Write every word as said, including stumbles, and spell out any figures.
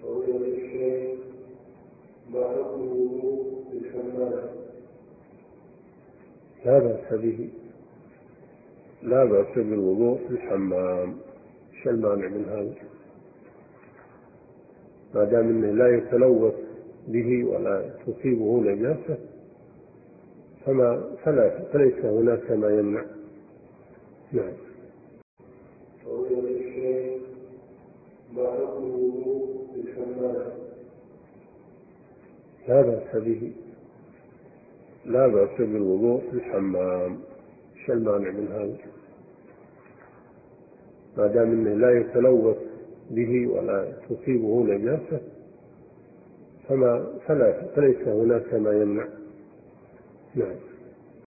فضيلة الشيخ، ما حكم الوضوء بالحمام؟ لا بأس به، لا بأس بالوضوء في الحمام. ايش المانع من هذا؟ ما دام انه لا يتلوث به ولا تصيبه نجاسة فما فلا فليس هناك ما يمنع. نعم. فضيلة الشيخ، ما حكم الوضوء بالحمام؟ لا بأس به، لا بأس بالوضوء في الحمام. ايش المانع من هذا؟ ما دام انه لا يتلوث به ولا تصيبه نجاسة فما فلا فليس هناك ما يمنع. نعم.